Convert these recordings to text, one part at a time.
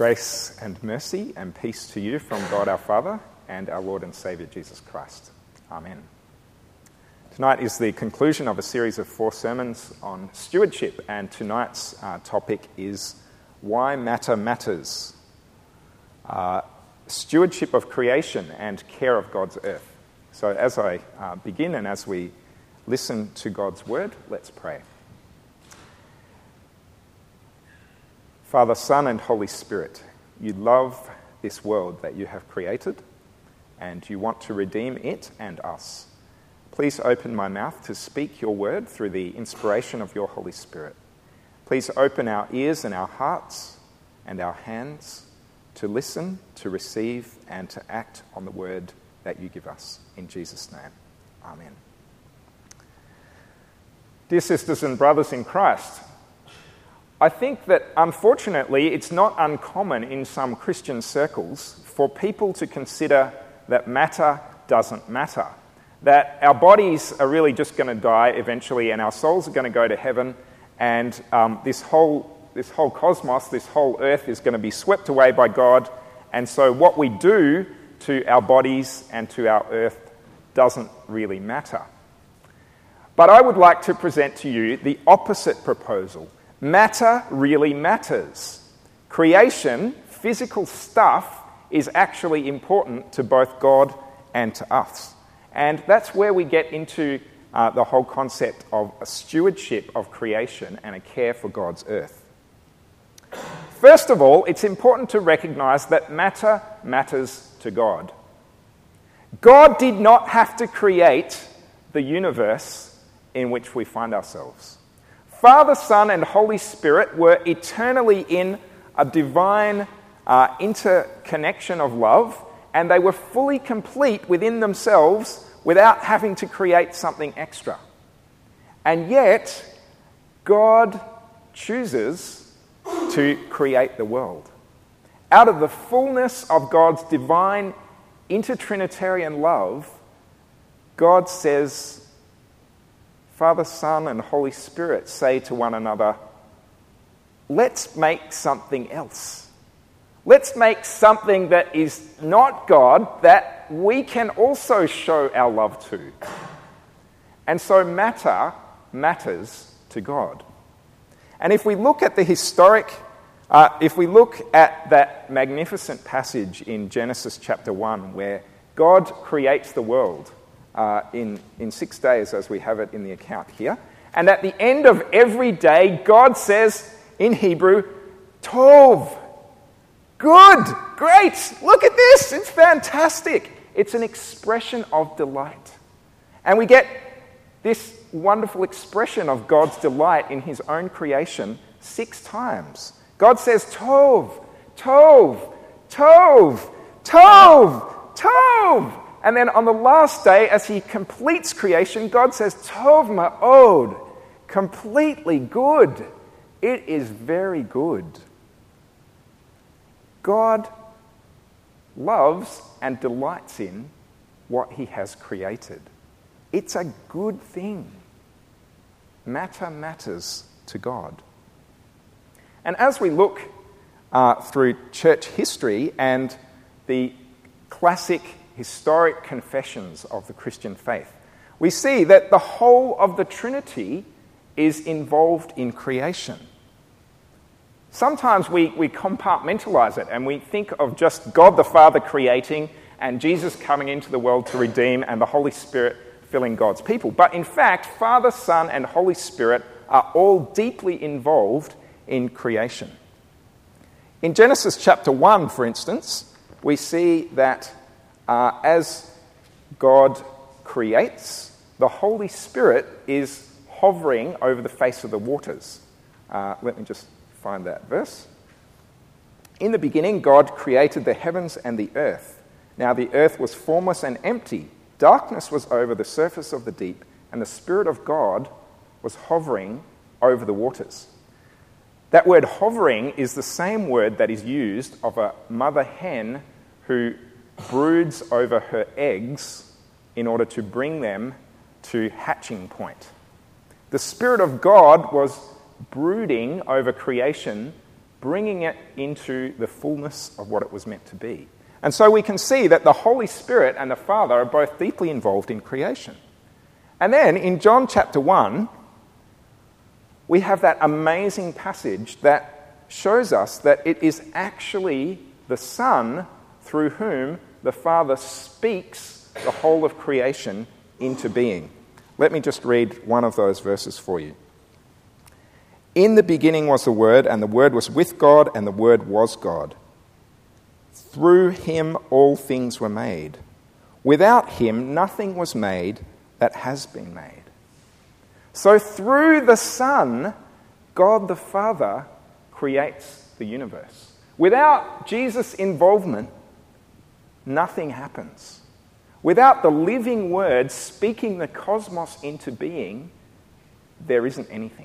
Grace and mercy and peace to you from God our Father and our Lord and Saviour Jesus Christ. Amen. Tonight is the conclusion of a series of 4 sermons on stewardship, and tonight's topic is Why Matter Matters. Stewardship of creation and care of God's earth. So as I begin and as we listen to God's word, let's pray. Father, Son, and Holy Spirit, you love this world that you have created, and you want to redeem it and us. Please open my mouth to speak your word through the inspiration of your Holy Spirit. Please open our ears and our hearts and our hands to listen, to receive, and to act on the word that you give us. In Jesus' name, amen. Dear sisters and brothers in Christ, I think that, unfortunately, it's not uncommon in some Christian circles for people to consider that matter doesn't matter, that our bodies are really just going to die eventually and our souls are going to go to heaven, and this whole cosmos, this whole earth is going to be swept away by God, and so what we do to our bodies and to our earth doesn't really matter. But I would like to present to you the opposite proposal. Matter really matters. Creation, physical stuff, is actually important to both God and to us. And that's where we get into the whole concept of a stewardship of creation and a care for God's earth. First of all, it's important to recognize that matter matters to God. God did not have to create the universe in which we find ourselves. Father, Son, and Holy Spirit were eternally in a divine interconnection of love, and they were fully complete within themselves without having to create something extra. And yet, God chooses to create the world. Out of the fullness of God's divine intertrinitarian love, God says, Father, Son, and Holy Spirit say to one another, let's make something else. Let's make something that is not God that we can also show our love to. And so matter matters to God. And if we look at if we look at that magnificent passage in Genesis chapter 1 where God creates the world, in 6 days, as we have it in the account here. And at the end of every day, God says in Hebrew, Tov, good, great, look at this, it's fantastic. It's an expression of delight. And we get this wonderful expression of God's delight in his own creation 6 times. God says, Tov, Tov, Tov, Tov, Tov. And then on the last day, as he completes creation, God says, Tov ma'od, completely good. It is very good. God loves and delights in what he has created. It's a good thing. Matter matters to God. And as we look through church history and the classic historic confessions of the Christian faith, we see that the whole of the Trinity is involved in creation. Sometimes we compartmentalize it and we think of just God the Father creating and Jesus coming into the world to redeem and the Holy Spirit filling God's people. But in fact, Father, Son, and Holy Spirit are all deeply involved in creation. In Genesis chapter 1, for instance, we see that as God creates, the Holy Spirit is hovering over the face of the waters. Let me just find that verse. In the beginning, God created the heavens and the earth. Now the earth was formless and empty. Darkness was over the surface of the deep, and the Spirit of God was hovering over the waters. That word hovering is the same word that is used of a mother hen who broods over her eggs in order to bring them to hatching point. The Spirit of God was brooding over creation bringing it into the fullness of what it was meant to be. And so we can see that the Holy Spirit and the Father are both deeply involved in creation. And then in John chapter 1, we have that amazing passage that shows us that it is actually the Son through whom the Father speaks the whole of creation into being. Let me just read one of those verses for you. In the beginning was the Word, and the Word was with God, and the Word was God. Through him all things were made. Without him nothing was made that has been made. So through the Son, God the Father creates the universe. Without Jesus' involvement, nothing happens. Without the living Word speaking the cosmos into being, there isn't anything.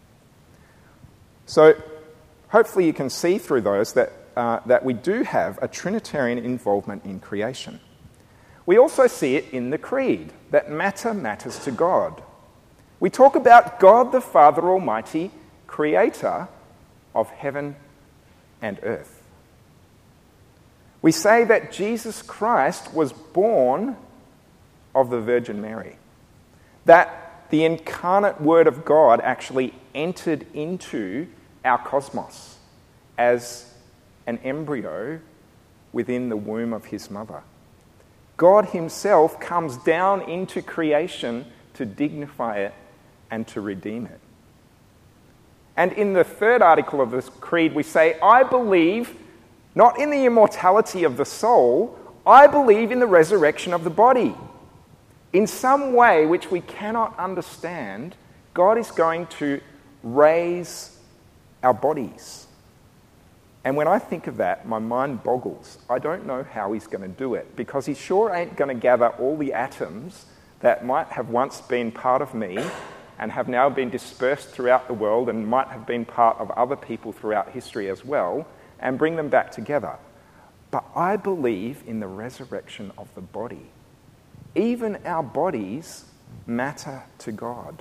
So hopefully you can see through those that we do have a Trinitarian involvement in creation. We also see it in the Creed, that matter matters to God. We talk about God the Father Almighty, creator of heaven and earth. We say that Jesus Christ was born of the Virgin Mary, that the incarnate Word of God actually entered into our cosmos as an embryo within the womb of his mother. God himself comes down into creation to dignify it and to redeem it. And in the third article of this creed, we say, I believe not in the immortality of the soul, I believe in the resurrection of the body. In some way which we cannot understand, God is going to raise our bodies. And when I think of that, my mind boggles. I don't know how he's going to do it, because he sure ain't going to gather all the atoms that might have once been part of me and have now been dispersed throughout the world and might have been part of other people throughout history as well, and bring them back together. But I believe in the resurrection of the body. Even our bodies matter to God.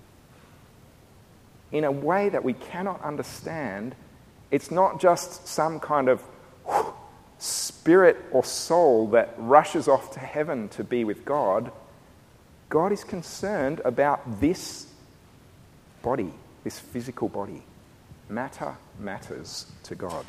In a way that we cannot understand, it's not just some kind of spirit or soul that rushes off to heaven to be with God. God is concerned about this body, this physical body. Matter matters to God.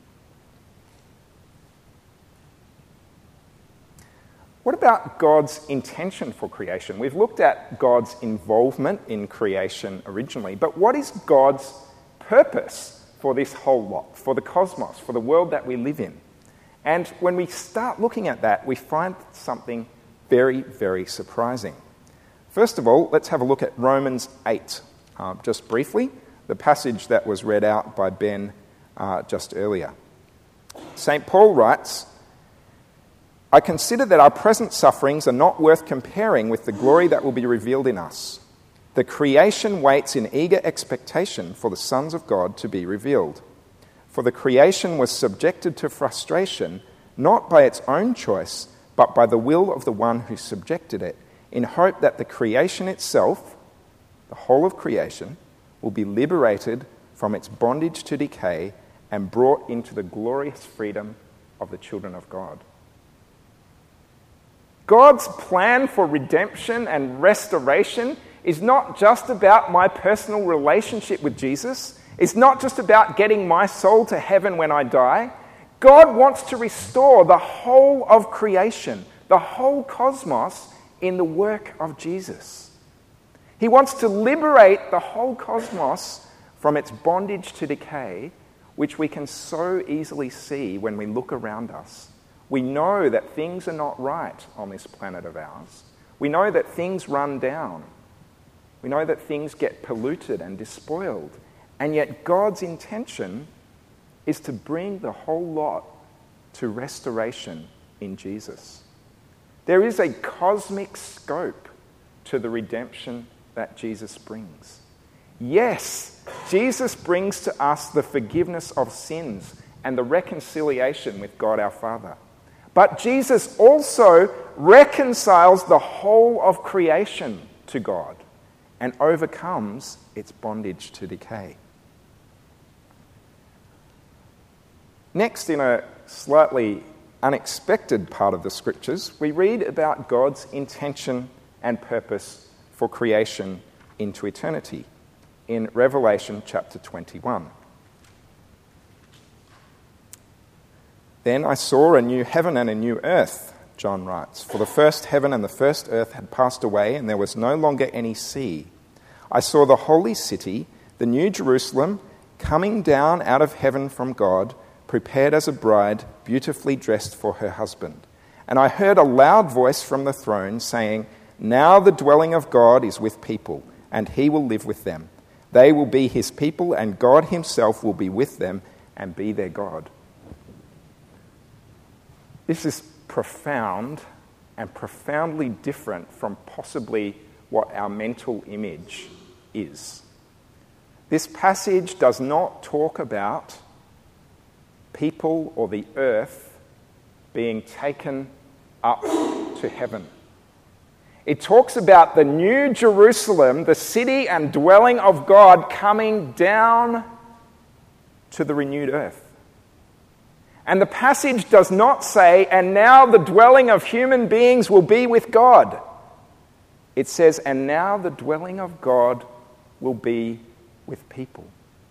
What about God's intention for creation? We've looked at God's involvement in creation originally, but what is God's purpose for this whole lot, for the cosmos, for the world that we live in? And when we start looking at that, we find something very, very surprising. First of all, let's have a look at Romans 8, just briefly, the passage that was read out by Ben just earlier. St. Paul writes, I consider that our present sufferings are not worth comparing with the glory that will be revealed in us. The creation waits in eager expectation for the sons of God to be revealed. For the creation was subjected to frustration, not by its own choice, but by the will of the one who subjected it, in hope that the creation itself, the whole of creation, will be liberated from its bondage to decay and brought into the glorious freedom of the children of God. God's plan for redemption and restoration is not just about my personal relationship with Jesus. It's not just about getting my soul to heaven when I die. God wants to restore the whole of creation, the whole cosmos, in the work of Jesus. He wants to liberate the whole cosmos from its bondage to decay, which we can so easily see when we look around us. We know that things are not right on this planet of ours. We know that things run down. We know that things get polluted and despoiled. And yet God's intention is to bring the whole lot to restoration in Jesus. There is a cosmic scope to the redemption that Jesus brings. Yes, Jesus brings to us the forgiveness of sins and the reconciliation with God our Father. But Jesus also reconciles the whole of creation to God and overcomes its bondage to decay. Next, in a slightly unexpected part of the Scriptures, we read about God's intention and purpose for creation into eternity in Revelation chapter 21. Then I saw a new heaven and a new earth, John writes, for the first heaven and the first earth had passed away, and there was no longer any sea. I saw the holy city, the new Jerusalem, coming down out of heaven from God, prepared as a bride, beautifully dressed for her husband. And I heard a loud voice from the throne saying, "Now the dwelling of God is with people, and he will live with them. They will be his people, and God himself will be with them and be their God." This is profound and profoundly different from possibly what our mental image is. This passage does not talk about people or the earth being taken up to heaven. It talks about the new Jerusalem, the city and dwelling of God, coming down to the renewed earth. And the passage does not say, "And now the dwelling of human beings will be with God." It says, "And now the dwelling of God will be with people."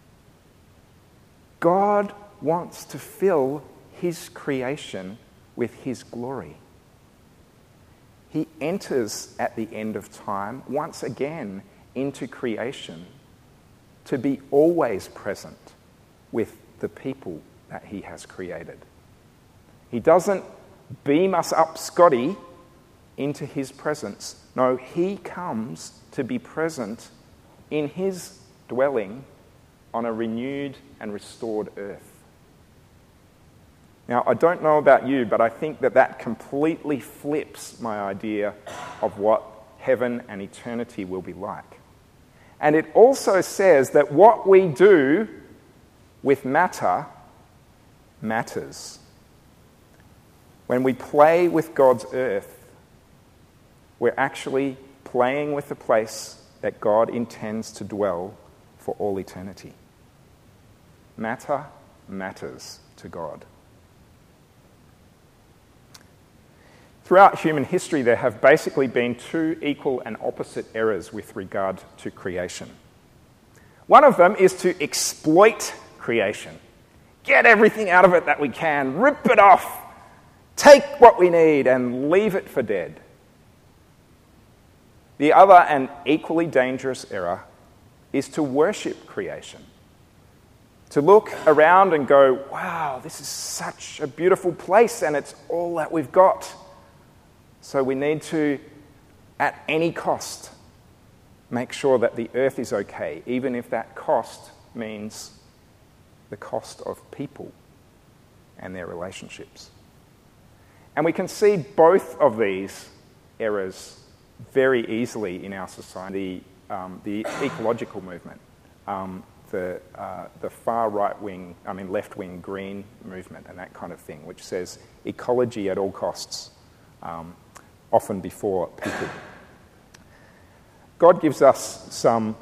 God wants to fill his creation with his glory. He enters at the end of time once again into creation to be always present with the people that he has created. He doesn't beam us up, Scotty, into his presence. No, he comes to be present in his dwelling on a renewed and restored earth. Now, I don't know about you, but I think that completely flips my idea of what heaven and eternity will be like. And it also says that what we do with matter matters. When we play with God's earth, we're actually playing with the place that God intends to dwell for all eternity. Matter matters to God. Throughout human history, there have basically been two equal and opposite errors with regard to creation. One of them is to exploit creation. Get everything out of it that we can, rip it off, take what we need and leave it for dead. The other and equally dangerous error is to worship creation. To look around and go, "Wow, this is such a beautiful place and it's all that we've got. So we need to, at any cost, make sure that the earth is okay, even if that cost means the cost of people and their relationships." And we can see both of these errors very easily in our society. The ecological movement, the far right-wing, left-wing green movement and that kind of thing, which says ecology at all costs, often before people. God gives us some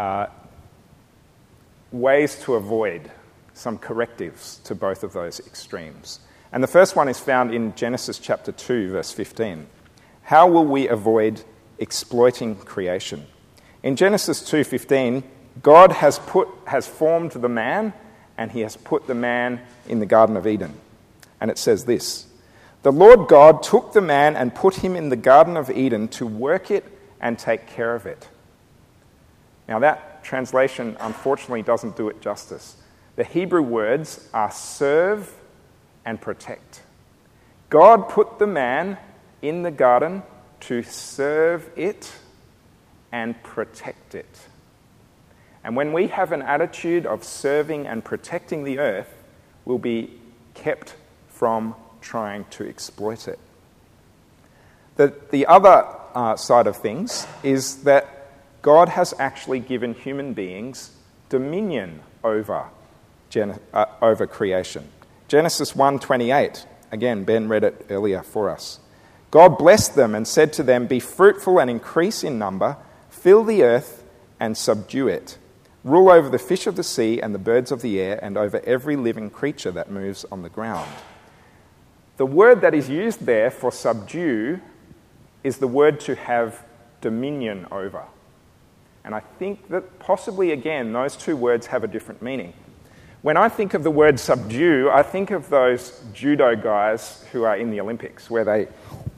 ways to avoid, some correctives to both of those extremes. And the first one is found in Genesis chapter 2, verse 15. How will we avoid exploiting creation? In Genesis 2:15, God has formed the man, and he has put the man in the Garden of Eden. And it says this: "The Lord God took the man and put him in the Garden of Eden to work it and take care of it." Now that translation unfortunately doesn't do it justice. The Hebrew words are serve and protect. God put the man in the garden to serve it and protect it. And when we have an attitude of serving and protecting the earth, we'll be kept from trying to exploit it. The other side of things is that God has actually given human beings dominion over creation. Genesis 1:28, again, Ben read it earlier for us. God blessed them and said to them, "Be fruitful and increase in number, fill the earth and subdue it. rule over the fish of the sea and the birds of the air and over every living creature that moves on the ground. The word that is used there for subdue is the word to have dominion over. And I think that possibly, again, those two words have a different meaning. When I think of the word subdue, I think of those judo guys who are in the Olympics, where they,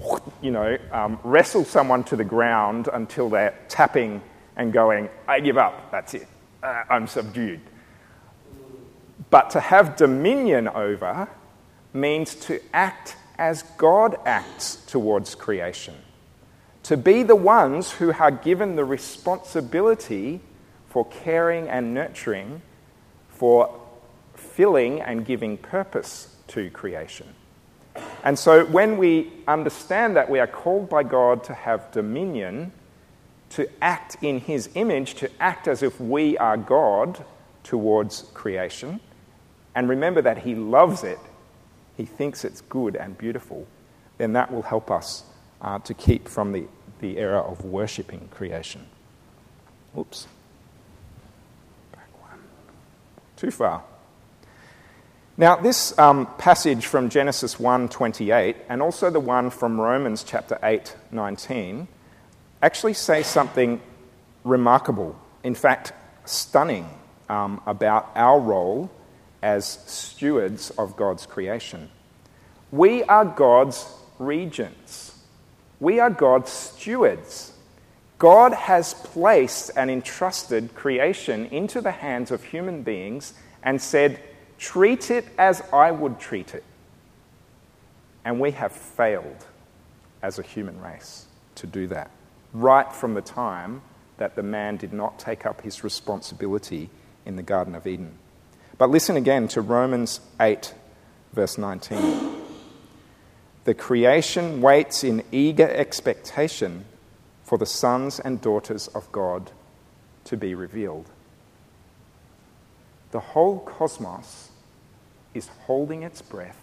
wrestle someone to the ground until they're tapping and going, I give up, that's it, I'm subdued. But to have dominion over means to act as God acts towards creation. To be the ones who are given the responsibility for caring and nurturing, for filling and giving purpose to creation. And so when we understand that we are called by God to have dominion, to act in his image, to act as if we are God towards creation, and remember that he loves it, he thinks it's good and beautiful, then that will help us to keep from the era of worshipping creation. Oops. Back one. Too far. Now, this passage from Genesis 1:28 and also the one from Romans chapter 8:19 actually say something remarkable, in fact, stunning, about our role as stewards of God's creation. We are God's regents. We are God's stewards. God has placed and entrusted creation into the hands of human beings and said, treat it as I would treat it. And we have failed as a human race to do that, right from the time that the man did not take up his responsibility in the Garden of Eden. But listen again to Romans 8, verse 19. The creation waits in eager expectation for the sons and daughters of God to be revealed. The whole cosmos is holding its breath,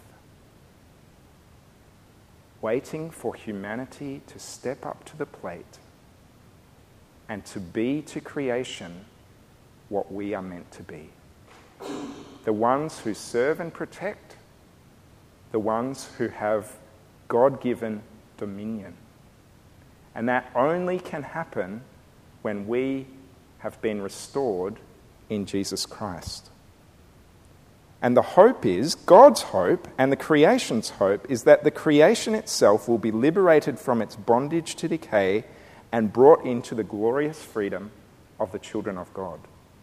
waiting for humanity to step up to the plate and to be to creation what we are meant to be. The ones who serve and protect, the ones who have God-given dominion. And that only can happen when we have been restored in Jesus Christ. And the hope is, God's hope and the creation's hope is that the creation itself will be liberated from its bondage to decay and brought into the glorious freedom of the children of God.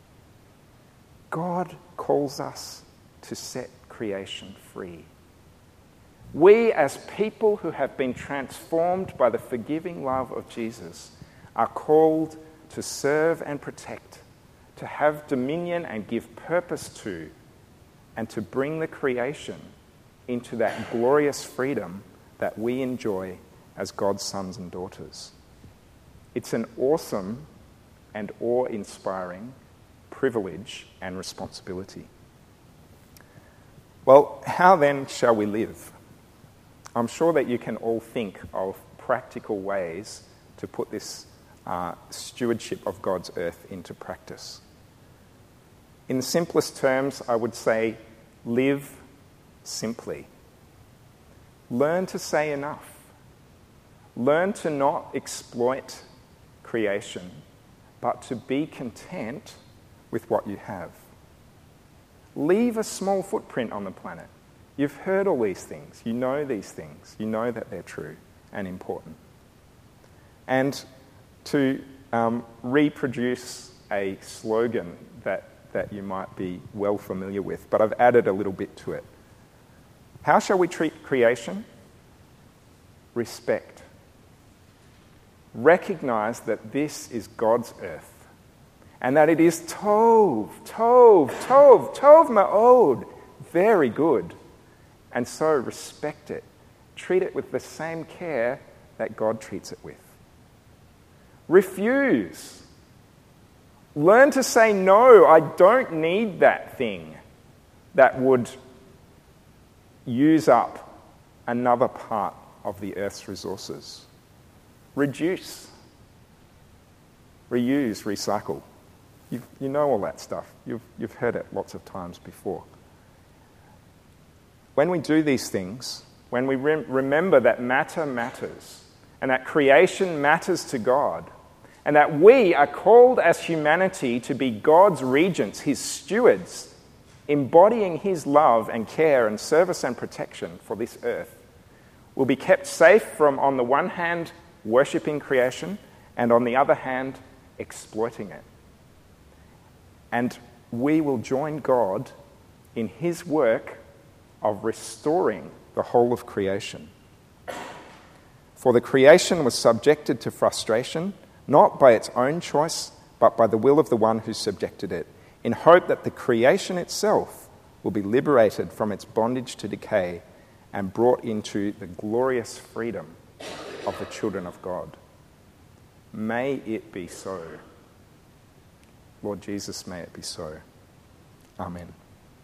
God calls us to set creation free. We, as people who have been transformed by the forgiving love of Jesus, are called to serve and protect, to have dominion and give purpose to, and to bring the creation into that glorious freedom that we enjoy as God's sons and daughters. It's an awesome and awe-inspiring privilege and responsibility. Well, how then shall we live? I'm sure that you can all think of practical ways to put this stewardship of God's earth into practice. In the simplest terms, I would say, live simply. Learn to say enough. Learn to not exploit creation, but to be content with what you have. Leave a small footprint on the planet. You've heard all these things. You know these things. You know that they're true and important. And to reproduce a slogan that you might be well familiar with, but I've added a little bit to it. How shall we treat creation? Respect. Recognize that this is God's earth and that it is tov ma'od, very good. And so respect it. Treat it with the same care that God treats it with. Refuse. Learn to say, no, I don't need that thing that would use up another part of the earth's resources. Reduce. Reuse, recycle. You know all that stuff. You've heard it lots of times before. When we do these things, when we remember that matter matters, and that creation matters to God, and that we are called as humanity to be God's regents, his stewards, embodying his love and care and service and protection for this earth, we'll be kept safe from, on the one hand, worshipping creation, and on the other hand, exploiting it. And we will join God in his work of restoring the whole of creation. For the creation was subjected to frustration, not by its own choice, but by the will of the one who subjected it, in hope that the creation itself will be liberated from its bondage to decay and brought into the glorious freedom of the children of God. May it be so. Lord Jesus, may it be so. Amen.